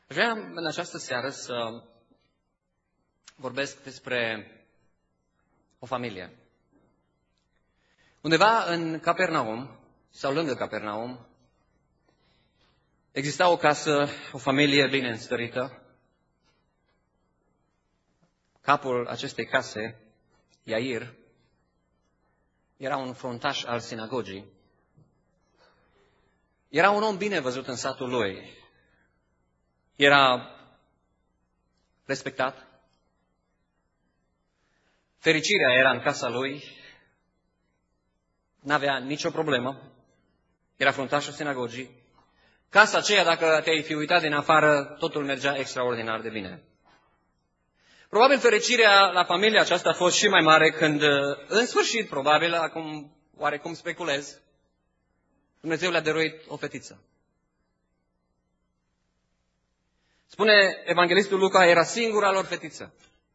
Vreau în această seară să vorbesc despre o familie. Undeva în Capernaum, sau lângă Capernaum, exista o casă, o familie bine înstărită. Capul acestei case, Iair, era un fruntaș al sinagogii. Era un om bine văzut în satul lui. Era respectat. Fericirea era în casa lui. N-avea nicio problemă. Era fruntașul sinagogii. Casa aceea, dacă te-ai fi uitat din afară, totul mergea extraordinar de bine. Probabil fericirea la familia aceasta a fost și mai mare când, în sfârșit, probabil, acum oarecum speculez, Dumnezeu le-a dăruit o fetiță. Spune evanghelistul Luca, era singura lor fetiță.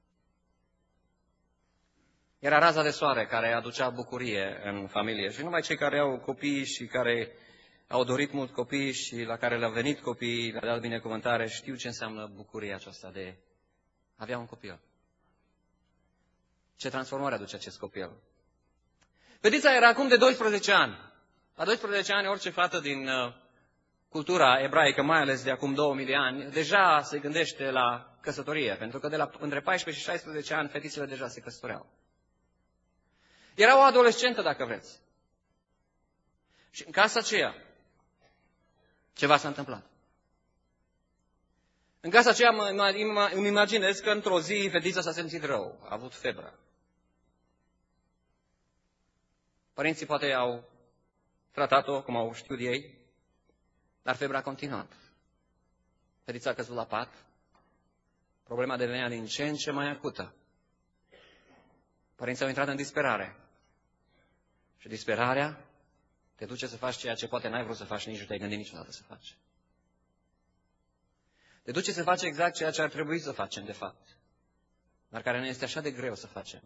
Era raza de soare care aducea bucurie în familie. Și numai cei care au copii și care au dorit mult copii și la care le-au venit copiii, le-a dat binecuvântare, știu ce înseamnă bucuria aceasta de a avea un copil. Ce transformare aduce acest copil. Fetița era acum de 12 ani. La 12 ani, orice fată din cultura ebraică, mai ales de acum 2000 de ani, deja se gândește la căsătorie, pentru că între 14 și 16 ani fetițele deja se căsătoreau. Era o adolescentă, dacă vreți. Și în casa aceea, ceva s-a întâmplat. În casa aceea îmi imaginez că într-o zi fetița s-a simțit rău, a avut febră. Părinții poate au tratat-o, cum au știut ei, dar febra a continuat. Fetița a căzut la pat, problema devenea din ce în ce mai acută. Părinții au intrat în disperare. Și disperarea te duce să faci ceea ce poate n-ai vrut să faci, nici nu te-ai gândit niciodată să faci. Te duce să faci exact ceea ce ar trebui să facem, de fapt, dar care ne este așa de greu să facem.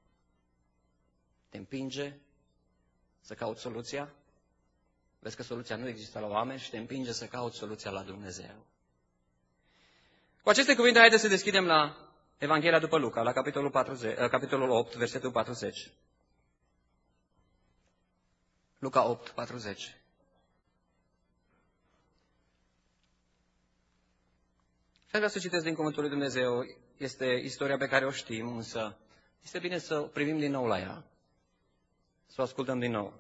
Te împinge să cauți soluția, vezi că soluția nu există la oameni și te împinge să cauți soluția la Dumnezeu. Cu aceste cuvinte, haideți să deschidem la Evanghelia după Luca, la capitolul 8, versetul 40. Luca 8, 40. Și vreau să citesc din Cuvântul lui Dumnezeu. Este istoria pe care o știm, însă este bine să privim din nou la ea. Să o ascultăm din nou.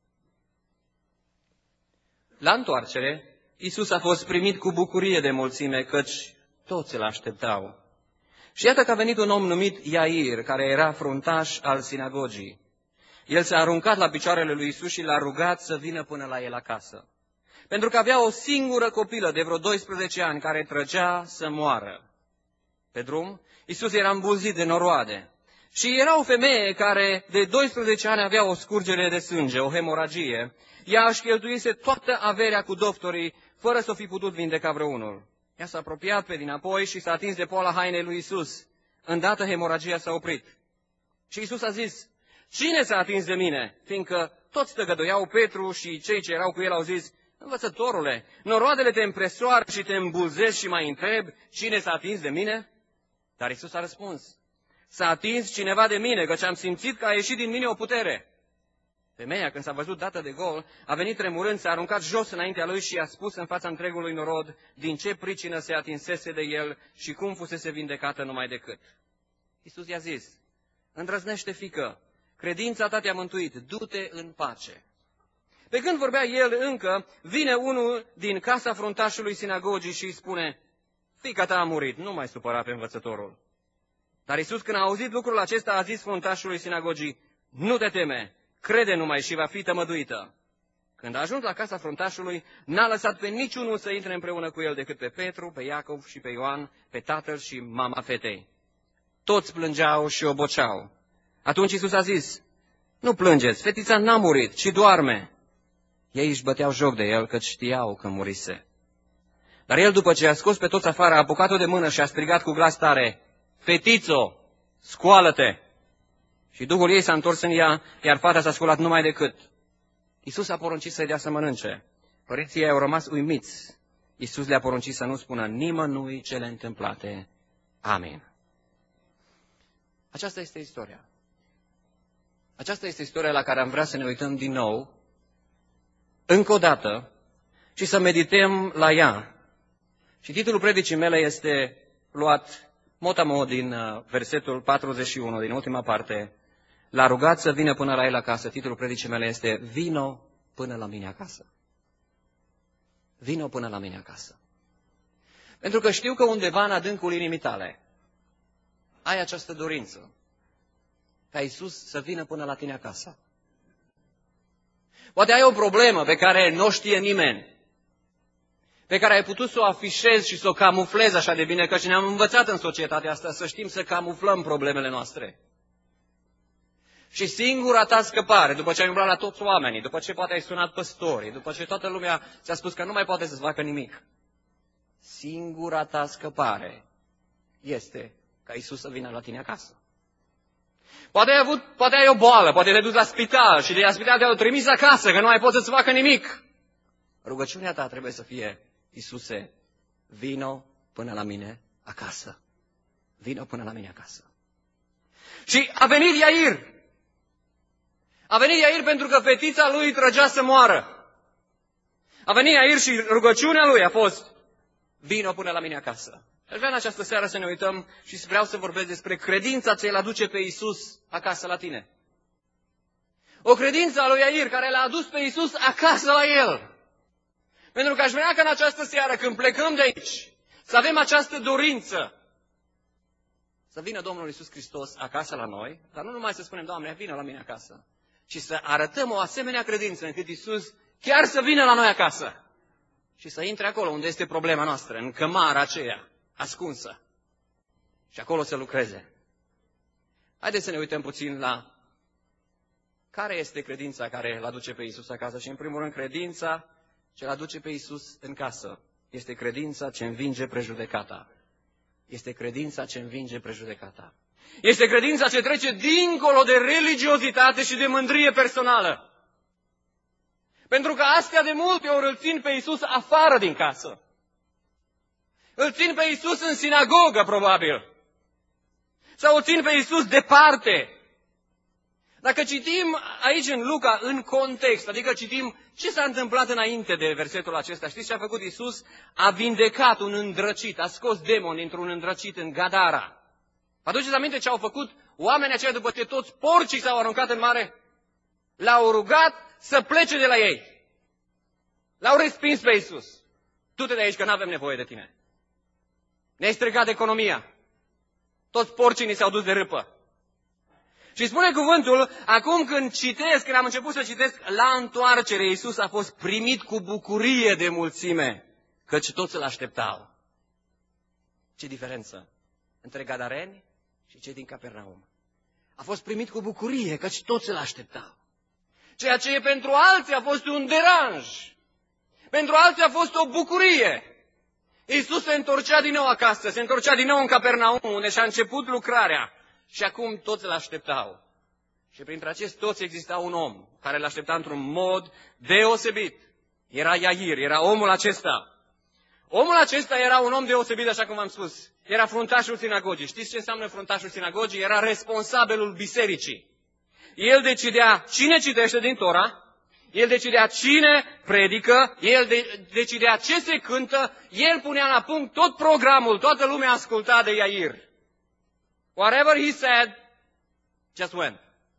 La întoarcere, Iisus a fost primit cu bucurie de mulțime, căci toți îl așteptau. Și iată că a venit un om numit Iair, care era fruntaș al sinagogii. El s-a aruncat la picioarele lui Iisus și l-a rugat să vină până la el acasă. Pentru că avea o singură copilă de vreo 12 ani care trăgea să moară. Pe drum, Iisus era îmbulzit de noroade. Și era o femeie care de 12 ani avea o scurgere de sânge, o hemoragie. Ea își cheltuise toată averea cu doctorii, fără să o fi putut vindeca vreunul. Ea s-a apropiat pe dinapoi și s-a atins de poala hainei lui Iisus. Îndată hemoragia s-a oprit. Și Iisus a zis, cine s-a atins de mine? Fiindcă toți tăgăduiau, Petru și cei ce erau cu el au zis, învățătorule, noroadele te împresoară și te îmbulzesc și mai întreb, cine s-a atins de mine? Dar Iisus a răspuns, s-a atins cineva de mine, căci am simțit că a ieșit din mine o putere. Femeia, când s-a văzut dată de gol, a venit tremurând, s-a aruncat jos înaintea lui și i-a spus în fața întregului norod din ce pricină se atinsese de el și cum fusese vindecată numai decât. Iisus i-a zis, îndrăznește, fiică, credința ta te-a mântuit, du-te în pace. Pe când vorbea el încă, vine unul din casa fruntașului sinagogii și îi spune, fiica ta a murit, nu mai supăra pe învățătorul. Dar Iisus, când a auzit lucrul acesta, a zis fruntașului sinagogii, nu te teme, crede numai și va fi tămăduită. Când a ajuns la casa fruntașului, n-a lăsat pe niciunul să intre împreună cu el decât pe Petru, pe Iacov și pe Ioan, pe tatăl și mama fetei. Toți plângeau și oboceau. Atunci Iisus a zis, nu plângeți, fetița n-a murit, ci doarme. Ei își băteau joc de el, căci știau că murise. Dar el, după ce a scos pe toți afară, a apucat-o de mână și a strigat cu glas tare, fetițo, scoală-te! Și Duhul ei s-a întors în ea, iar fata s-a sculat numai decât. Iisus a poruncit să-i dea să mănânce. Părinții ei au rămas uimiți Iisus le-a poruncit să nu spună nimănui cele întâmplate. Amin. Aceasta este istoria. Aceasta este istoria la care am vrea să ne uităm din nou, încă o dată, și să medităm la ea. Și titlul predicii mele este luat mot-a-mot din versetul 41, din ultima parte. L-a rugat să vină până la el acasă. Titlul predicii mele este Vino până la mine acasă. Vino până la mine acasă. Pentru că știu că undeva în adâncul inimii tale ai această dorință ca Iisus să vină până la tine acasă. Poate ai o problemă pe care nu o știe nimeni, pe care ai putut să o afișezi și să o camuflezi așa de bine, căci ne-am învățat în societatea asta să știm să camuflăm problemele noastre. Și singura ta scăpare, după ce ai umblat la toți oamenii, după ce poate ai sunat păstorii, după ce toată lumea ți-a spus că nu mai poate să-ți facă nimic, singura ta scăpare este ca Iisus să vină la tine acasă. Poate ai o boală, poate te duci la spital și de la spital te-au trimis acasă, că nu mai poți să-ți facă nimic. Rugăciunea ta trebuie să fie, Iisuse, vino până la mine acasă. Vino până la mine acasă. Și a venit Iair. A venit Iair pentru că fetița lui trăgea să moară. A venit Iair și rugăciunea lui a fost, vino până la mine acasă. Aș vrea în această seară să ne uităm și vreau să vorbesc despre credința ce îl aduce pe Iisus acasă la tine. O credință a lui Iair care l-a adus pe Iisus acasă la el. Pentru că aș vrea ca în această seară, când plecăm de aici, să avem această dorință să vină Domnul Iisus Hristos acasă la noi, dar nu numai să spunem, Doamne, vină la mine acasă, ci să arătăm o asemenea credință încât Iisus chiar să vină la noi acasă și să intre acolo unde este problema noastră, în cămara aceea ascunsă și acolo să lucreze. Haideți să ne uităm puțin la care este credința care îl aduce pe Iisus acasă și, în primul rând, credința ce îl aduce pe Iisus în casă este credința ce învinge prejudecata. Este credința ce învinge prejudecata. Este credința ce trece dincolo de religiozitate și de mândrie personală. Pentru că astea de multe ori îl țin pe Iisus afară din casă. Îl țin pe Iisus în sinagogă, probabil. Sau îl țin pe Iisus departe. Dacă citim aici în Luca, în context, adică citim ce s-a întâmplat înainte de versetul acesta, știți ce a făcut Iisus? A vindecat un îndrăcit, a scos demoni dintr-un îndrăcit în Gadara. Aduceți aminte ce au făcut oamenii aceia după ce toți porcii s-au aruncat în mare? L-au rugat să plece de la ei. L-au respins pe Iisus. Du-te de aici că nu avem nevoie de tine. Ne-ai stricat economia. Toți porcii ni s-au dus de râpă. Și spune cuvântul, acum când citesc, când am început să citesc, la întoarcere Iisus a fost primit cu bucurie de mulțime, căci toți îl așteptau. Ce diferență între gadareni și cei din Capernaum. A fost primit cu bucurie, căci toți îl așteptau. Ceea ce pentru alții a fost un deranj. Pentru alții a fost o bucurie. Iisus se întorcea din nou acasă, se întorcea din nou în Capernaum, unde și-a început lucrarea. Și acum toți îl așteptau. Și printre acești toți exista un om care îl aștepta într-un mod deosebit. Era Iair, era omul acesta. Omul acesta era un om deosebit, așa cum am spus. Era fruntașul sinagogii. Știți ce înseamnă fruntașul sinagogii? Era responsabilul bisericii. El decidea cine citește din Tora, el decidea cine predică, el decidea ce se cântă, el punea la punct tot programul, toată lumea asculta de Iair. Whatever he said, just went.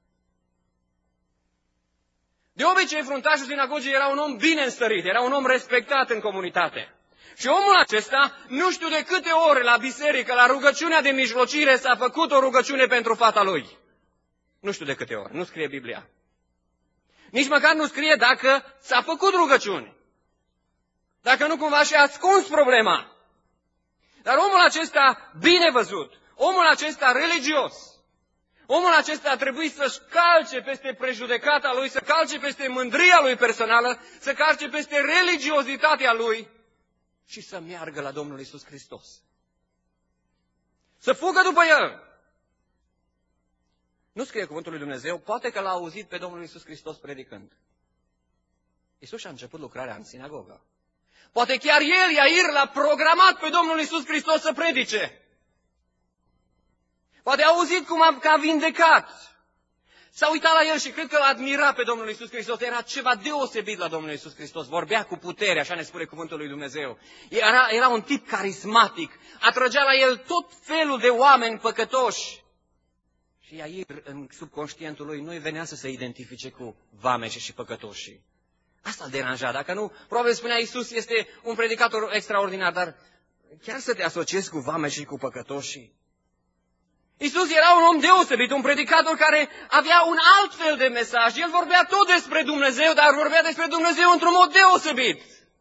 De obicei, fruntașul sinagogii era un om bine înstărit, era un om respectat în comunitate. Și omul acesta, nu știu de câte ore la biserică, la rugăciunea de mijlocire, s-a făcut o rugăciune pentru fata lui. Nu știu de câte ori, nu scrie Biblia. Nici măcar nu scrie dacă s-a făcut rugăciune. Dacă nu cumva și-a ascuns problema. Dar omul acesta bine văzut, omul acesta religios, omul acesta a trebuit să-și calce peste prejudecata lui, să calce peste mândria lui personală, să calce peste religiozitatea lui și să meargă la Domnul Iisus Hristos. Să fugă după El. Nu scrie cuvântul lui Dumnezeu, poate că l-a auzit pe Domnul Iisus Hristos predicând. Iisus și-a început lucrarea în sinagogă. Poate chiar el, Iair, l-a programat pe Domnul Iisus Hristos să predice. Poate a auzit că a vindecat. S-a uitat la el și cred că l-a admirat pe Domnul Iisus Hristos. Era ceva deosebit la Domnul Iisus Hristos. Vorbea cu putere, așa ne spune cuvântul lui Dumnezeu. Era un tip carismatic. Atrăgea la el tot felul de oameni păcătoși. Și Iair, în subconștientul lui, nu-i venea să se identifice cu vameșii și păcătoșii. Asta îl deranja. Dacă nu, probabil spunea Iisus, este un predicator extraordinar, dar chiar să te asociezi cu vameșii și cu păcătoșii. Iisus era un om deosebit, un predicator care avea un alt fel de mesaj. El vorbea tot despre Dumnezeu, dar vorbea despre Dumnezeu într-un mod deosebit.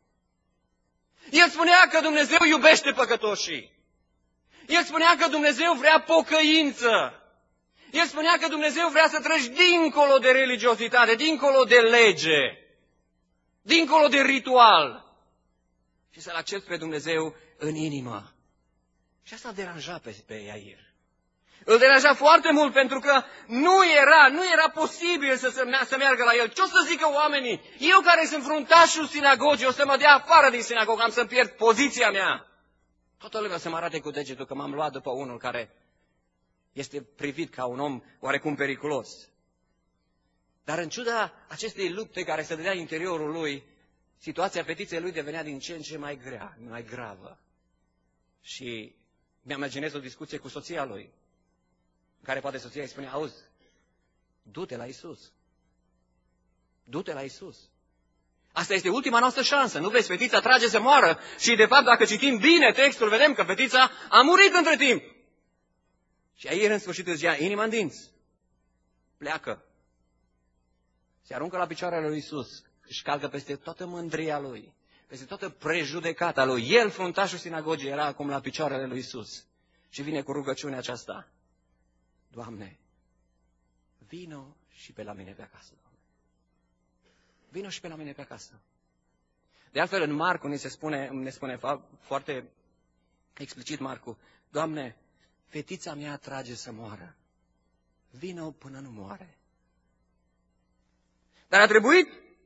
El spunea că Dumnezeu iubește păcătoșii. El spunea că Dumnezeu vrea pocăință. El spunea că Dumnezeu vrea să treci dincolo de religiozitate, dincolo de lege, dincolo de ritual și să-L accepți pe Dumnezeu în inimă. Și asta deranja pe Iair. Îl deranja foarte mult pentru că nu era posibil să meargă la el. Ce o să zică oamenii? Eu care sunt fruntașul sinagogii, o să mă dea afară din sinagogă, am să-mi pierd poziția mea. Toată lumea să mă arate cu degetul că m-am luat după unul care este privit ca un om oarecum periculos. Dar în ciuda acestei lupte care se dădea în interiorul lui, situația fetiței lui devenea din ce în ce mai grea, mai gravă. Și mi-am imaginez o discuție cu soția lui, în care poate soția îi spune, auzi, du-te la Iisus. Du-te la Iisus. Asta este ultima noastră șansă. Nu vezi, fetița trage să moară. Și de fapt, dacă citim bine textul, vedem că fetița a murit între timp. Și Iair în sfârșit îți ia inima în dinți. Pleacă. Se aruncă la picioarele lui Iisus. Își calcă peste toată mândria lui, peste toată prejudecata lui. El, fruntașul sinagogii, era acum la picioarele lui Iisus. Și vine cu rugăciunea aceasta. Doamne, vino și pe la mine pe acasă, Doamne. Vino și pe la mine pe acasă. De altfel, în Marcu ne spune foarte explicit Marcu, Doamne, fetița mea trage să moară. Vino până nu moare. Dar a trebuit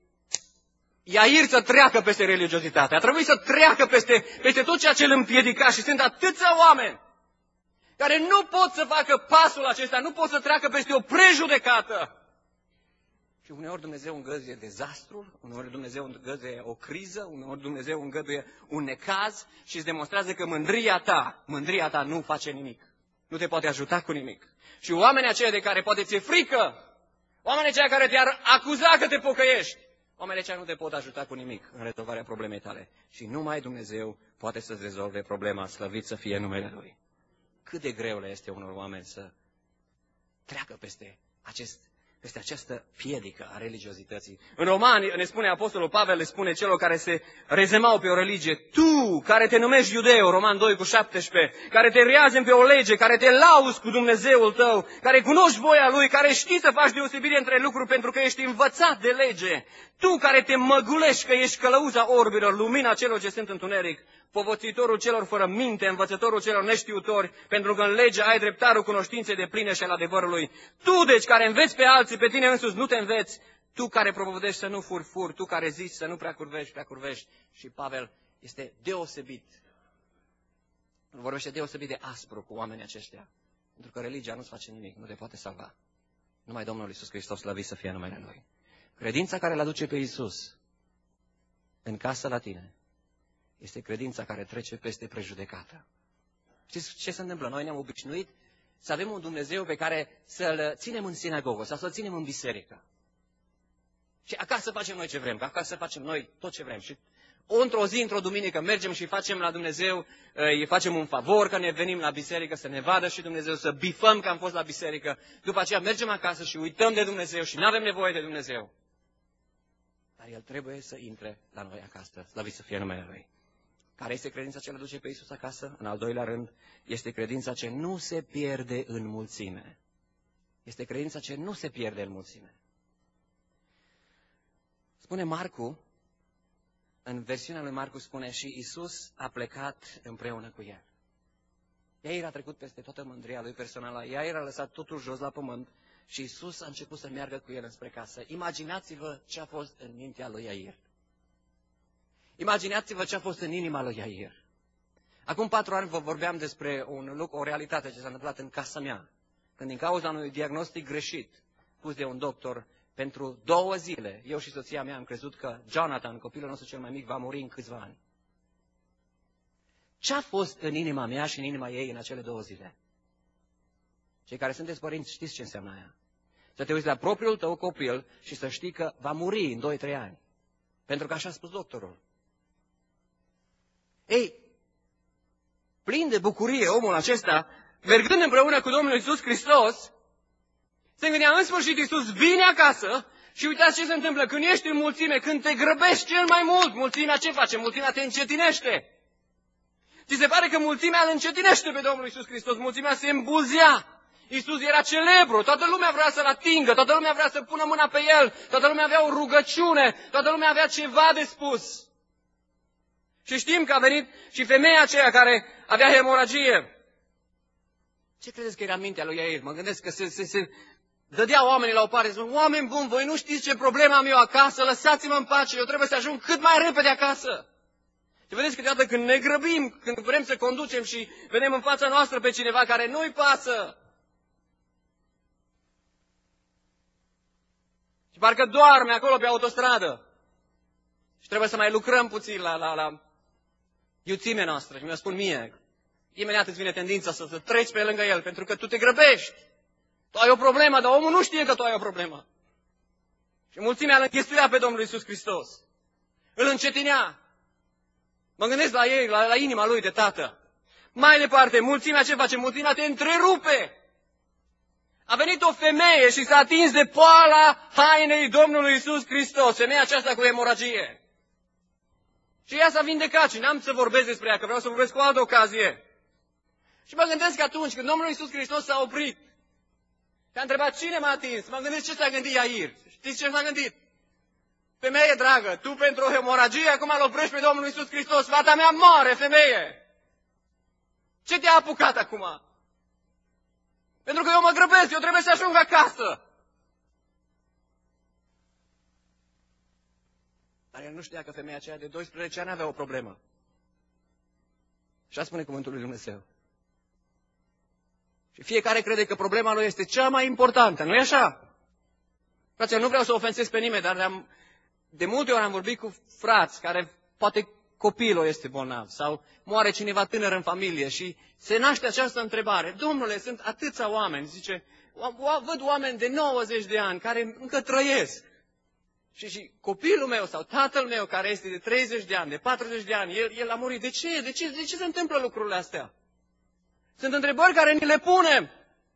Iair să treacă peste religiozitate. A trebuit să treacă peste tot ceea ce îl împiedica. Și sunt atâția oameni care nu pot să facă pasul acesta, nu pot să treacă peste o prejudecată. Și uneori Dumnezeu îngăduie dezastrul, uneori Dumnezeu îngăduie o criză, uneori Dumnezeu îngăduie un necaz și îți demonstrează că mândria ta nu face nimic. Nu te poate ajuta cu nimic. Și oamenii aceia de care poate ți-e frică, oamenii aceia care te-ar acuza că te pocăiești, oamenii aceia nu te pot ajuta cu nimic în rezolvarea problemei tale. Și numai Dumnezeu poate să-ți rezolve problema, slăvit să fie numele Lui. Cât de greu le este unor oameni să treacă peste această piedică a religiozității. În Romani ne spune Apostolul Pavel, le spune celor care se rezemau pe o religie, tu care te numești iudeu, Roman 2:17, care te reazem pe o lege, care te lauzi cu Dumnezeul tău, care cunoști voia Lui, care știi să faci deosebire între lucruri pentru că ești învățat de lege, tu care te măgulești că ești călăuza orbilor, lumina celor ce sunt întuneric, povățitorul celor fără minte, învățătorul celor neștiutori, pentru că în lege ai dreptarul cunoștinței de pline și al adevărului. Tu, deci, care înveți pe alții, pe tine însuți nu te înveți, tu care propovădești să nu furi, tu care zici să nu prea curvești. Și Pavel este deosebit, vorbește deosebit de aspru cu oamenii aceștia, pentru că religia nu-ți face nimic, nu te poate salva. Numai Domnul Iisus Hristos, slăvit să fie numele Lui. Credința care îl aduce pe Iisus în casă la tine este credința care trece peste prejudecată. Știți ce se întâmplă? Noi ne-am obișnuit să avem un Dumnezeu pe care să-L ținem în sinagogă sau să-L ținem în biserică. Și acasă facem noi ce vrem, că acasă facem noi tot ce vrem. Și într-o zi, într-o duminică, mergem și facem la Dumnezeu, îi facem un favor că ne venim la biserică, să ne vadă și Dumnezeu, să bifăm că am fost la biserică. După aceea mergem acasă și uităm de Dumnezeu și nu avem nevoie de Dumnezeu. Dar El trebuie să intre la noi acasă, slăvit să fie numele Lui. Care este credința ce le duce pe Iisus acasă? În al doilea rând, este credința ce nu se pierde în mulțime. Este credința ce nu se pierde în mulțime. Spune Marcu, în versiunea lui Marcu spune, și Iisus a plecat împreună cu el. Iair a trecut peste toată mândria lui personală, Iair a lăsat totul jos la pământ și Iisus a început să meargă cu el înspre casă. Imaginați-vă ce a fost în mintea lui Iair. Imaginați-vă ce a fost în inima lui Iair. Acum 4 ani vă vorbeam despre o realitate ce s-a întâmplat în casa mea. Când din cauza unui diagnostic greșit pus de un doctor, pentru 2 zile, eu și soția mea am crezut că Jonathan, copilul nostru cel mai mic, va muri în câțiva ani. Ce a fost în inima mea și în inima ei în acele 2 zile? Cei care sunteți părinți știți ce înseamnă aia. Să te uiți la propriul tău copil și să știi că va muri în 2-3 ani. Pentru că așa a spus doctorul. Ei, plin de bucurie omul acesta, mergând împreună cu Domnul Iisus Hristos, se gândea, în sfârșit Iisus vine acasă și uitați ce se întâmplă. Când ești în mulțime, când te grăbești cel mai mult, mulțimea ce face? Mulțimea te încetinește. Ți se pare că mulțimea îl încetinește pe Domnul Iisus Hristos, mulțimea se îmbuzea. Iisus era celebru, toată lumea vrea să-L atingă, toată lumea vrea să pună mâna pe El, toată lumea avea o rugăciune, toată lumea avea ceva de spus. Și știm că a venit și femeia aceea care avea hemoragie. Ce credeți că era mintea lui Iair? Mă gândesc că se dădea oamenii la o parte, spun, oameni buni, voi nu știți ce problemă am eu acasă, lăsați-mă în pace, eu trebuie să ajung cât mai repede acasă. Și vedeți că câteodată când ne grăbim, când vrem să conducem și vedem în fața noastră pe cineva care nu-i pasă, și parcă doarme acolo pe autostradă, și trebuie să mai lucrăm puțin la iuțimea noastră. Și mi-o spun mie, imediat îți vine tendința să treci pe lângă el, pentru că tu te grăbești. Tu ai o problemă, dar omul nu știe că tu ai o problemă. Și mulțimea îl închestuia pe Domnul Iisus Hristos. Îl încetinea. Mă gândesc la ei, la inima lui de tată. Mai departe, mulțimea ce face? Mulțimea te întrerupe. A venit o femeie și s-a atins de poala hainei Domnului Iisus Hristos. Femeia aceasta cu hemoragie. Și ea s-a vindecat și n-am să vorbesc despre ea, că vreau să vorbesc cu o altă ocazie. Și mă gândesc că atunci când Domnul Iisus Hristos s-a oprit și a întrebat cine m-a atins, mă gândesc ce s-a gândit Iair. Știți ce s-a gândit? Femeie dragă, tu pentru o hemoragie acum îl oprești pe Domnul Iisus Hristos. Fata mea moare, femeie! Ce te-a apucat acum? Pentru că eu mă grăbesc, eu trebuie să ajung acasă. Dar el nu știa că femeia aceea de 12 ani avea o problemă. Așa spune cuvântul lui Dumnezeu. Și fiecare crede că problema lui este cea mai importantă, nu-i așa? Fraților, nu vreau să ofensez pe nimeni, dar de multe ori am vorbit cu frați care poate copilul este bolnav sau moare cineva tânăr în familie și se naște această întrebare. Domnule, sunt atâția oameni, zice, văd oameni de 90 de ani care încă trăiesc. Și copilul meu sau tatăl meu care este de 30 de ani, de 40 de ani, el a murit. De ce? De ce se întâmplă lucrurile astea? Sunt întrebări care ni le punem.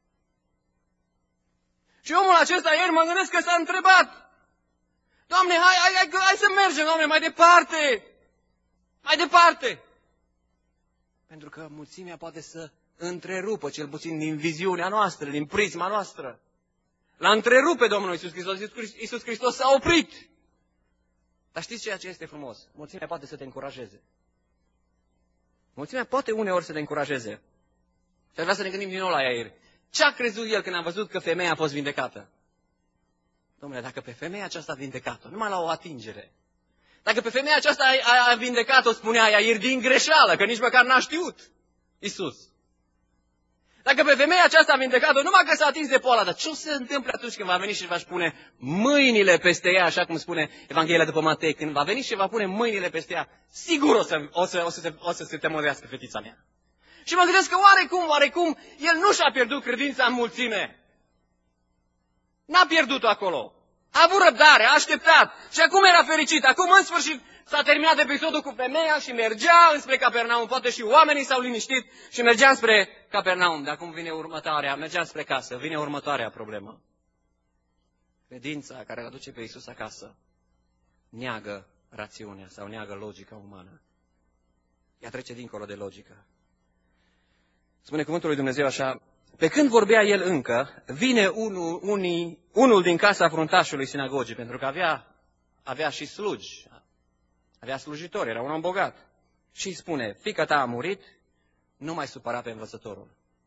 Și omul acesta ieri mă gândesc că s-a întrebat. Doamne, hai să mergem, Doamne, mai departe. Mai departe. Pentru că mulțimea poate să întrerupă, cel puțin din viziunea noastră, din prisma noastră. L-a întrerupe Domnul Iisus Hristos. Iisus Hristos s-a oprit. Dar știți ceea ce este frumos? Mulțimea poate să te încurajeze. Mulțimea poate uneori să te încurajeze. Și aș vrea să ne gândim din nou la Iair. Ce a crezut el când a văzut că femeia a fost vindecată? Dom'le, dacă pe femeia aceasta a vindecat-o, numai la o atingere, dacă pe femeia aceasta a vindecat-o, spunea Iair, din greșeală, că nici măcar n-a știut Iisus. Dacă pe femeia aceasta a vindecat-o, numai că s-a atins de poala, dar ce o să se întâmple atunci când va veni și va pune mâinile peste ea, așa cum spune Evanghelia după Matei, când va veni și va pune mâinile peste ea, sigur o să se temorească fetița mea. Și mă gândesc că oarecum, el nu și-a pierdut credința în mulțime. N-a pierdut-o acolo. A avut răbdare, a așteptat și acum era fericit. Acum, în sfârșit, s-a terminat episodul cu femeia și mergea înspre Capernaum. Poate și oamenii s-au liniștit și mergea spre Capernaum. De acum vine următoarea, mergea spre casă, vine următoarea problemă. Credința care îl aduce pe Iisus acasă neagă rațiunea sau neagă logica umană. Ea trece dincolo de logică. Spune cuvântul lui Dumnezeu așa, pe când vorbea el încă, vine unul din casa fruntașului sinagogii, pentru că avea și slugi, avea slujitori, era un om bogat. Și îi spune, fiica ta a murit, nu mai supăra pe învățătorul.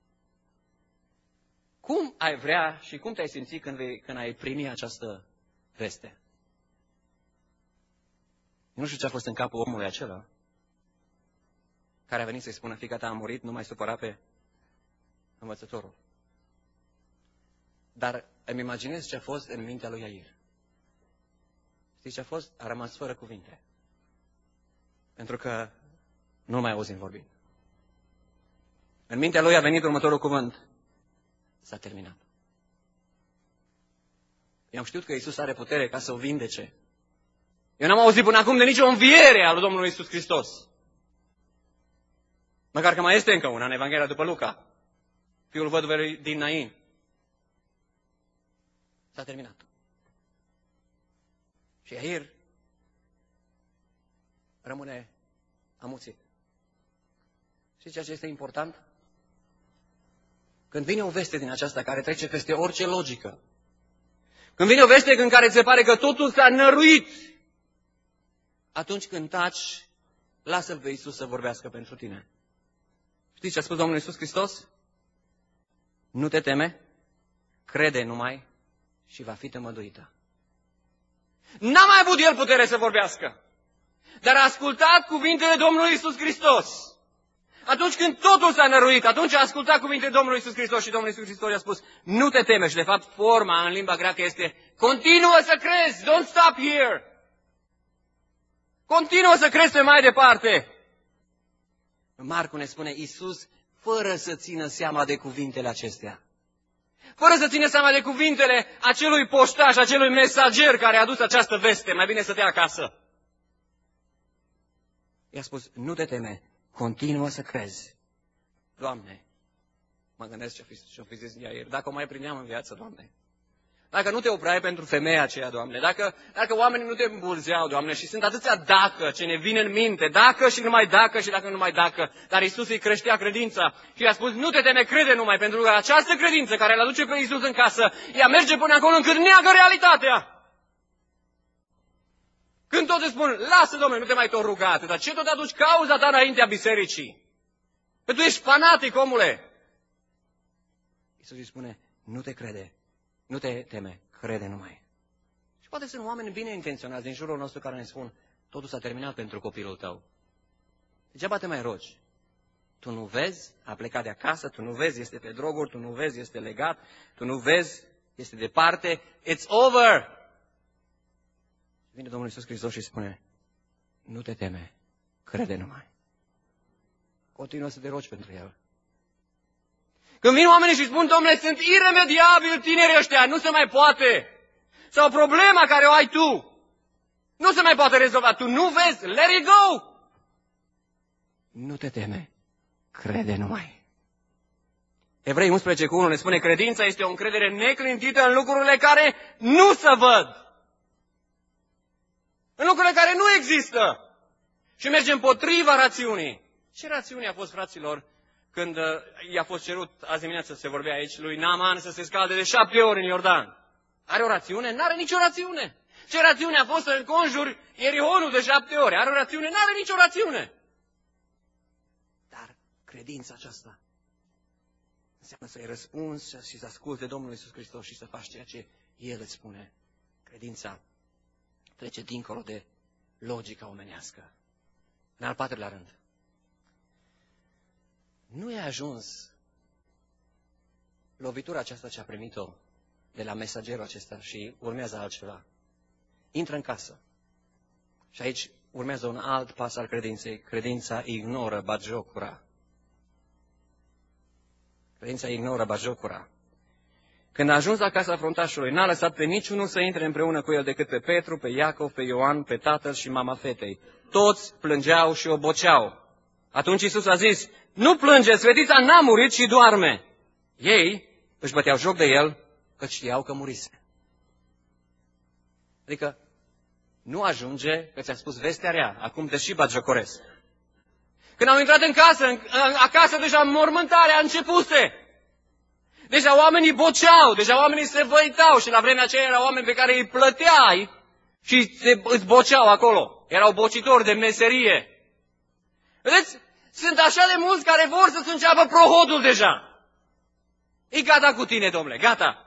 Cum ai vrea și cum te-ai simțit când ai primi această veste? Nu știu ce a fost în capul omului acela care a venit să-i spună, fiica ta a murit, nu mai supăra pe învățătorul. Dar îmi imaginez ce a fost în mintea lui Iair. Știți ce a fost? A rămas fără cuvinte. Pentru că nu mai auzim vorbind. În mintea lui a venit următorul cuvânt. S-a terminat. Eu am știut că Iisus are putere ca să o vindece. Eu n-am auzit până acum de nicio înviere a lui Domnului Iisus Hristos. Măcar că mai este încă una în Evanghelia după Luca. Fiul văduvei din Nain. S-a terminat. Și Iair rămâne amuțit. Știți ceea ce este important? Când vine o veste din aceasta care trece peste orice logică, când vine o veste în care ți se pare că totul s-a năruit, atunci când taci, lasă-L pe Iisus să vorbească pentru tine. Știți ce a spus Domnul Iisus Hristos? Nu te teme, crede numai și va fi tămăduită. N-a mai avut el putere să vorbească, dar a ascultat cuvintele Domnului Iisus Hristos. Atunci când totul s-a năruit, atunci a ascultat cuvintele Domnului Iisus Hristos și Domnul Iisus Hristos i-a spus, nu te teme. Și de fapt forma în limba greacă este, continuă să crezi, don't stop here. Continuă să crezi pe mai departe. Marcu ne spune, Iisus, fără să țină seama de cuvintele acestea, fără să țină seama de cuvintele acelui poștaș, acelui mesager care a adus această veste, mai bine să te acasă. I-a spus, nu te teme, continuă să crezi. Doamne, mă gândesc ce-o fi zis Iair, dacă o mai prindeam în viață, Doamne. Dacă nu te opreai pentru femeia aceea, Doamne, dacă oamenii nu te îmbulzeau, Doamne, și sunt atâția dacă ce ne vine în minte, dacă și numai dacă și dacă numai dacă, dar Iisus îi creștea credința și i-a spus, nu te teme, crede numai, pentru că această credință care îl aduce pe Iisus în casă, ea merge până acolo încât neagă realitatea. Când toți spun, lasă, Domnule, nu te mai tot ruga atât, dar ce tot aduci cauza ta înaintea bisericii? Că tu ești fanatic, omule. Iisus îi spune, nu te crede. Nu te teme, crede numai. Și poate sunt oameni bine intenționați din jurul nostru care ne spun, totul s-a terminat pentru copilul tău. Degeaba te mai rogi. Tu nu vezi, a plecat de acasă, tu nu vezi, este pe droguri, tu nu vezi, este legat, tu nu vezi, este departe, it's over. Vine Domnul Iisus Hristos și spune, nu te teme, crede numai. Continuă să te rogi pentru el. Când vin oamenii și spun, Domnule, sunt iremediabili tinerii ăștia, nu se mai poate. Sau problema care o ai tu, nu se mai poate rezolva. Tu nu vezi, let it go. Nu te teme, crede numai. Evrei 11:1 ne spune, credința este o încredere neclintită în lucrurile care nu se văd. În lucrurile care nu există. Și merge împotriva rațiunii. Ce rațiune a fost, fraților, când i-a fost cerut azi dimineață, se vorbea aici, lui Naaman să se scalde de 7 ori în Iordan? Are o rațiune? N-are nicio rațiune. Ce rațiune a fost să înconjuri Ierihonul de 7 ori? Are o rațiune? N-are nicio rațiune. Dar credința aceasta înseamnă să-i răspunzi și să asculți de Domnul Iisus Hristos și să faci ceea ce El îți spune. Credința trece dincolo de logica omenească. În al 4-lea rând, nu e ajuns lovitura aceasta ce a primit-o de la mesagerul acesta și urmează altceva. Intră în casă. Și aici urmează un alt pas al credinței. Credința ignoră batjocura. Credința ignoră batjocura. Când a ajuns la casa fruntașului, n-a lăsat pe niciunul să intre împreună cu el decât pe Petru, pe Iacov, pe Ioan, pe tatăl și mama fetei. Toți plângeau și oboceau. Atunci Iisus a zis, nu plângeți, fetița n-a murit și doarme. Ei își băteau joc de el, că știau că murise. Adică nu ajunge că ți-a spus vestea rea, acum te și batjocoresc. Când au intrat în casă, acasă deja mormântarea începuse. Deja oamenii boceau, deja oamenii se văitau și la vremea aceea erau oameni pe care îi plăteai și îți boceau acolo. Erau bocitori de meserie. Vedeți? Sunt așa de mulți care vor să-ți înceapă prohodul deja. E gata cu tine, domnule, gata.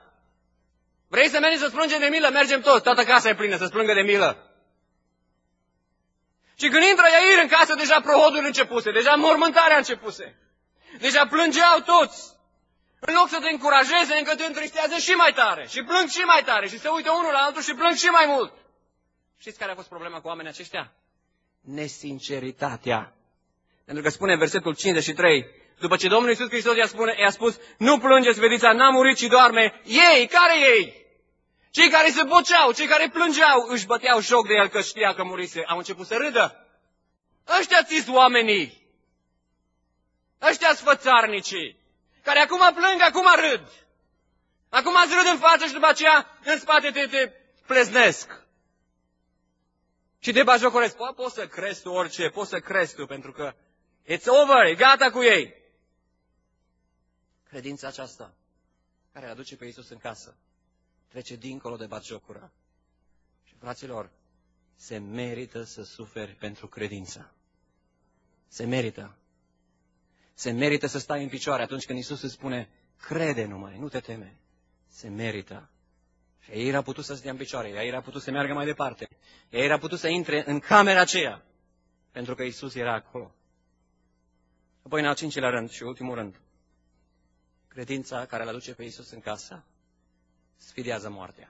Vrei să mergi să-ți plângem de milă? Mergem toți, toată casa e plină să-ți plângă de milă. Și când intră Iair în casă, deja prohodul începuse, deja mormântarea începuse. Deja plângeau toți. În loc să te încurajeze, încă te întristează și mai tare. Și plâng și mai tare. Și se uită unul la altul și plâng și mai mult. Știți care a fost problema cu oamenii aceștia? Nesinceritatea. Pentru că spune în versetul 53, după ce Domnul Iisus Hristos i-a spus, nu plângeți, fetița n-a murit, ci doarme. Ei, care ei? Cei care se boceau, cei care plângeau, își băteau joc de el că știa că murise. Au început să râdă. Ăștia-ți oamenii. Ăștia-ți fățarnicii. Care acum plâng, acum râd. Acum îți râd în față și după aceea în spate te pleznesc. Și te bajocoresc. Poți să crezi tu orice, poți să crezi tu, pentru că it's over, e gata cu ei. Credința aceasta, care îl aduce pe Iisus în casă, trece dincolo de batjocură. Și, fraților, se merită să suferi pentru credință. Se merită. Se merită să stai în picioare atunci când Iisus îți spune, crede numai, nu te teme. Se merită. Și Iair a putut să stea în picioare, Iair a putut să meargă mai departe. Iair a putut să intre în camera aceea, pentru că Iisus era acolo. Apoi, în al cincilea rând și ultimul rând, credința care îl aduce pe Iisus în casă sfidează moartea.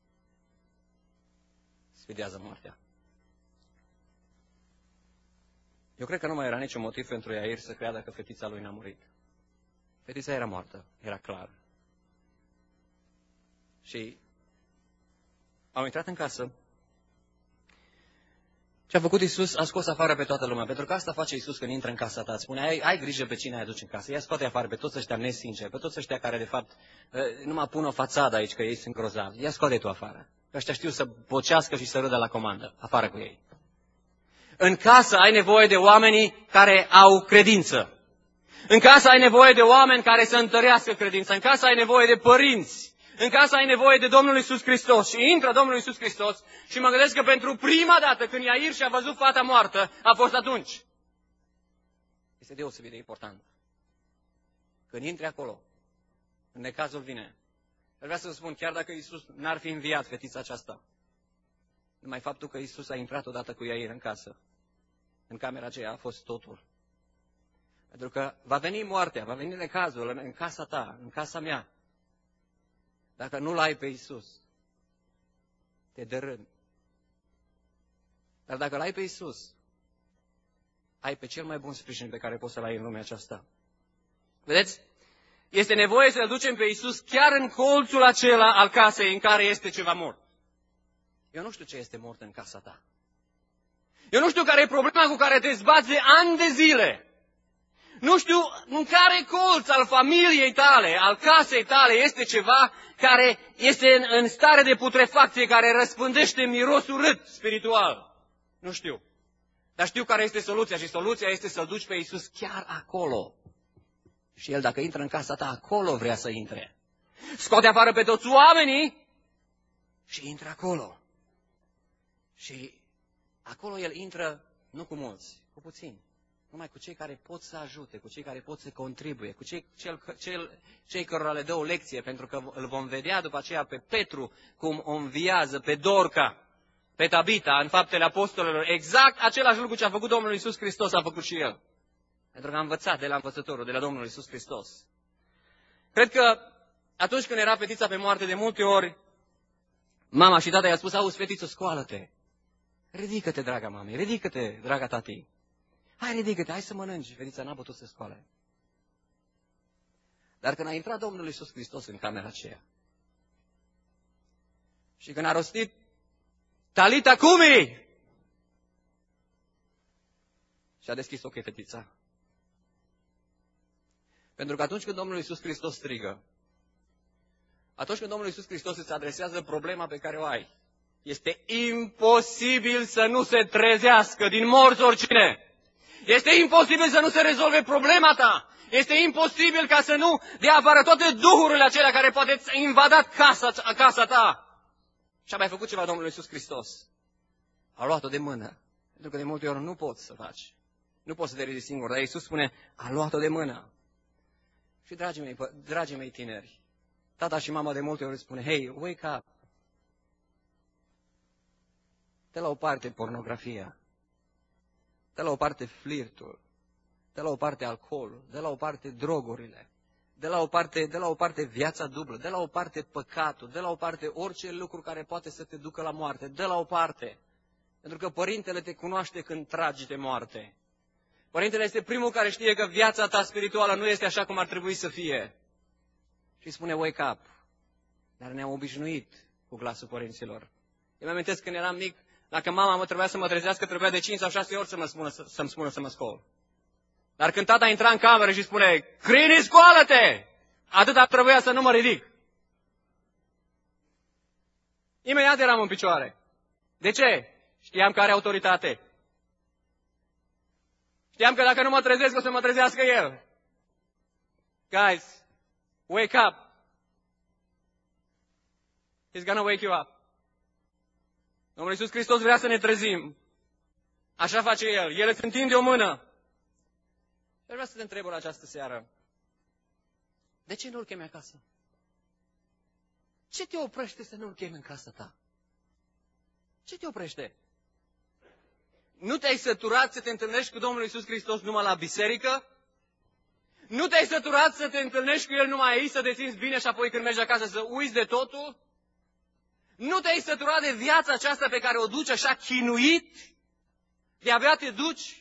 Sfidează moartea. Eu cred că nu mai era niciun motiv pentru Iair să creadă că fetița lui n-a murit. Fetița era moartă, era clar. Și au intrat în casă. Ce a făcut Iisus? A scos afară pe toată lumea. Pentru că asta face Iisus când intră în casa ta. Îți spune, ai grijă pe cine ai aduci în casă. Ia scoate afară pe toți ăștia nesinceri, pe toți ăștia care de fapt numai pun o fațadă aici că ei sunt grozavi. Ia scoate tu afară. Că ăștia știu să bocească și să râdă la comandă. Afară cu ei. În casă ai nevoie de oamenii care au credință. În casă ai nevoie de oameni care să întărească credința. În casă ai nevoie de părinți. În casă ai nevoie de Domnul Iisus Hristos. Și intră Domnul Iisus Hristos și mă gândesc că pentru prima dată când Iair și-a văzut fata moartă, a fost atunci. Este deosebit de important. Când intri acolo, în necazul vine. Vreau să vă spun, chiar dacă Iisus n-ar fi înviat fetița aceasta, numai faptul că Iisus a intrat odată cu Iair în casă, în camera aceea a fost totul. Pentru că va veni moartea, va veni necazul în casa ta, în casa mea. Dacă nu-L ai pe Iisus, te dărâmi. Dar dacă L-ai pe Iisus, ai pe cel mai bun sprijin pe care poți să-L ai în lumea aceasta. Vedeți? Este nevoie să-L ducem pe Iisus chiar în colțul acela al casei în care este ceva mort. Eu nu știu ce este mort în casa ta. Eu nu știu care e problema cu care te zbați de ani de zile. Nu știu în care colț al familiei tale, al casei tale, este ceva care este în stare de putrefacție, care răspândește miros urât spiritual. Nu știu. Dar știu care este soluția și soluția este să-L duci pe Iisus chiar acolo. Și El, dacă intră în casa ta, acolo vrea să intre. Scoate afară pe toți oamenii și intră acolo. Și acolo El intră nu cu mulți, cu puțini. Numai cu cei care pot să ajute, cu cei care pot să contribuie, cu cei cărora le dă o lecție, pentru că îl vom vedea după aceea pe Petru cum o înviază, pe Dorca, pe Tabita, în Faptele Apostolilor. Exact același lucru ce a făcut Domnul Iisus Hristos a făcut și El. Pentru că a învățat de la învățătorul, de la Domnul Iisus Hristos. Cred că atunci când era fetița pe moarte, de multe ori, mama și tata i-a spus, auzi, fetiță, scoală-te. Ridică-te, draga mami, ridică-te, draga tati. Hai, ridică-te, hai să mănânci. Fetița n-a putut să scoale. Dar când a intrat Domnul Iisus Hristos în camera aceea și când a rostit Talita cumi, și a deschis ochii fetița. Pentru că atunci când Domnul Iisus Hristos strigă, atunci când Domnul Iisus Hristos îți adresează problema pe care o ai, este imposibil să nu se trezească din morți oricine. Este imposibil să nu se rezolve problema ta. Este imposibil ca să nu dea afară toate duhurile acelea care poate ți-a invadat casa ta. Și a mai făcut ceva Domnul Iisus Hristos. A luat-o de mână. Pentru că de multe ori nu poți să faci. Nu poți să te ridici singur. Dar Iisus spune, a luat-o de mână. Și dragii mei tineri, tata și mama de multe ori spune, hey, wake up. Dă la o parte pornografia. dă la o parte flirtul, dă la o parte alcoolul, dă la o parte drogurile, dă la o parte viața dublă, dă la o parte păcatul, dă la o parte orice lucru care poate să te ducă la moarte, dă la o parte. Pentru că Părintele te cunoaște când tragi de moarte. Părintele este primul care știe că viața ta spirituală nu este așa cum ar trebui să fie. Și spune, wake up. Dar ne-am obișnuit cu glasul părinților. Eu mi amintesc când eram mic, dacă mama mă trebuia să mă trezească, trebuia de 5 sau 6 ori să-mi spună să mă scol. Dar când tata intra în cameră și spune, Crini, scoală-te! Atâta trebuia să nu mă ridic. Imediat eram în picioare. De ce? Știam că are autoritate. Știam că dacă nu mă trezesc, o să mă trezească el. Guys, wake up. He's gonna wake you up. Domnul Iisus Hristos vrea să ne trezim. Așa face El. El îți întinde o mână. Eu vreau să te întreb în această seară. De ce nu-L chemi acasă? Ce te oprește să nu-L chemi în casa ta? Ce te oprește? Nu te-ai săturat să te întâlnești cu Domnul Iisus Hristos numai la biserică? Nu te-ai săturat să te întâlnești cu El numai aici, să te simți bine și apoi când mergi acasă să uiți de totul? Nu te-ai săturat de viața aceasta pe care o duci așa chinuit? De-abia te duci?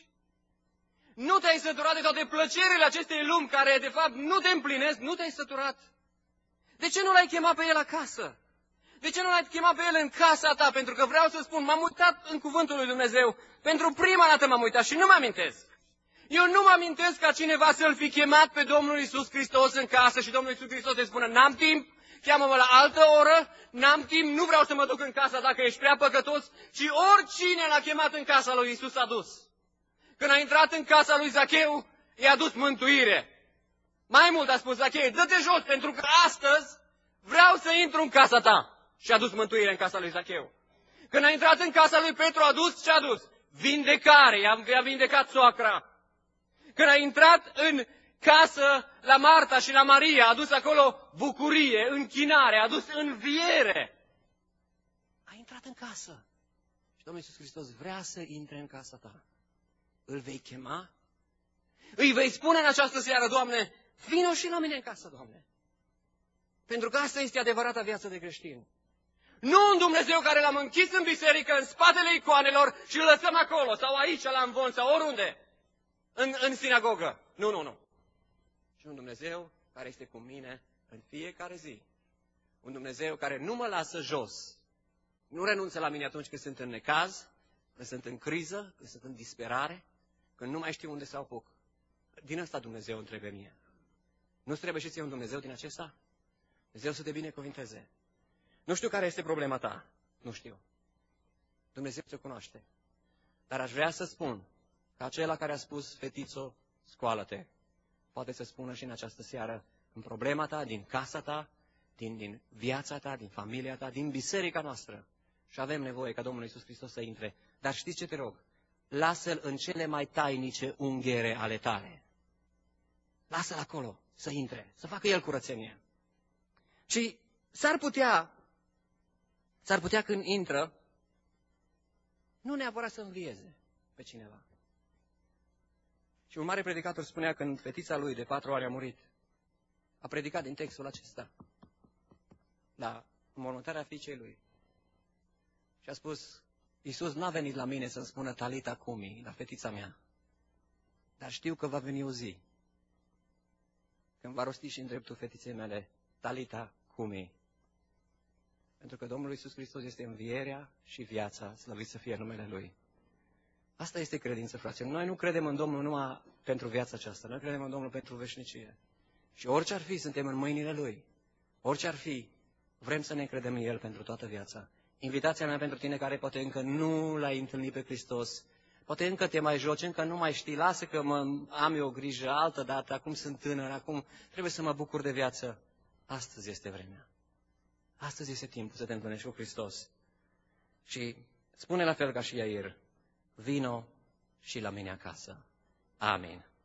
Nu te-ai săturat de toate plăcerile acestei lumi care de fapt nu te împlinesc? Nu te-ai săturat? De ce nu L-ai chemat pe El acasă? De ce nu L-ai chemat pe El în casa ta? Pentru că vreau să spun, m-am uitat în cuvântul lui Dumnezeu. Pentru prima dată m-am uitat și nu mă amintesc. Eu nu mă amintesc ca cineva să-L fi chemat pe Domnul Iisus Hristos în casă și Domnul Iisus Hristos să spună, n-am timp, cheamă-mă la altă oră, n-am timp, nu vreau să mă duc în casa dacă ești prea păcătos, ci oricine L-a chemat în casa lui Iisus a dus. Când a intrat în casa lui Zacheu, i-a dus mântuire. Mai mult a spus Zacheu, dă-te jos, pentru că astăzi vreau să intru în casa ta. Și a dus mântuire în casa lui Zacheu. Când a intrat în casa lui Petru, a dus ce a dus? Vindecare, i-a vindecat soacra. Când a intrat în casă la Marta și la Maria, a adus acolo bucurie, închinare, a adus înviere. A intrat în casă. Și Domnul Iisus Hristos vrea să intre în casa ta. Îl vei chema? Îi vei spune în această seară, Doamne, vino și la mine în casă, Doamne. Pentru că asta este adevărata viață de creștin. Nu un Dumnezeu care L-am închis în biserică, în spatele icoanelor și îl lăsăm acolo, sau aici, la Amvon, sau oriunde, în sinagogă. Nu. Și un Dumnezeu care este cu mine în fiecare zi. Un Dumnezeu care nu mă lasă jos. Nu renunță la mine atunci când sunt în necaz, când sunt în criză, când sunt în disperare, când nu mai știu unde să apuc. Din ăsta Dumnezeu îmi trebuie mie. Nu-ți trebuie și ție un Dumnezeu din acesta? Dumnezeu să te binecuvinteze. Nu știu care este problema ta. Nu știu. Dumnezeu te cunoaște. Dar aș vrea să spun că acela care a spus, fetițo, scoală-te, poate să spună și în această seară, în problema ta, din casa ta, din viața ta, din familia ta, din biserica noastră. Și avem nevoie ca Domnul Iisus Hristos să intre. Dar știți ce te rog? Lasă-L în cele mai tainice unghiere ale tale. Lasă-L acolo să intre, să facă El curățenie. Și s-ar putea când intră, nu neapărat să învieze pe cineva. Și un mare predicator spunea când fetița lui de 4 ani a murit, a predicat din textul acesta la înmormântarea fiicei lui. Și a spus, Iisus n-a venit la mine să-mi spună Talita cumi, la fetița mea, dar știu că va veni o zi când va rosti și în dreptul fetiței mele, Talita cumi. Pentru că Domnul Iisus Hristos este învierea și viața, slăvit să fie numele Lui. Asta este credință, fraților. Noi nu credem în Domnul numai pentru viața aceasta, noi credem în Domnul pentru veșnicie. Și orice ar fi, suntem în mâinile Lui. Orice ar fi, vrem să ne încredem în El pentru toată viața. Invitația mea pentru tine care poate încă nu L-ai întâlnit pe Hristos, poate încă te mai joci, încă nu mai știi, lasă că am eu grijă altă dată, acum sunt tânăr, acum trebuie să mă bucur de viață. Astăzi este vremea. Astăzi este timpul să te întâlnești cu Hristos. Și spune la fel ca și Iair, vino și la mine acasă. Amin.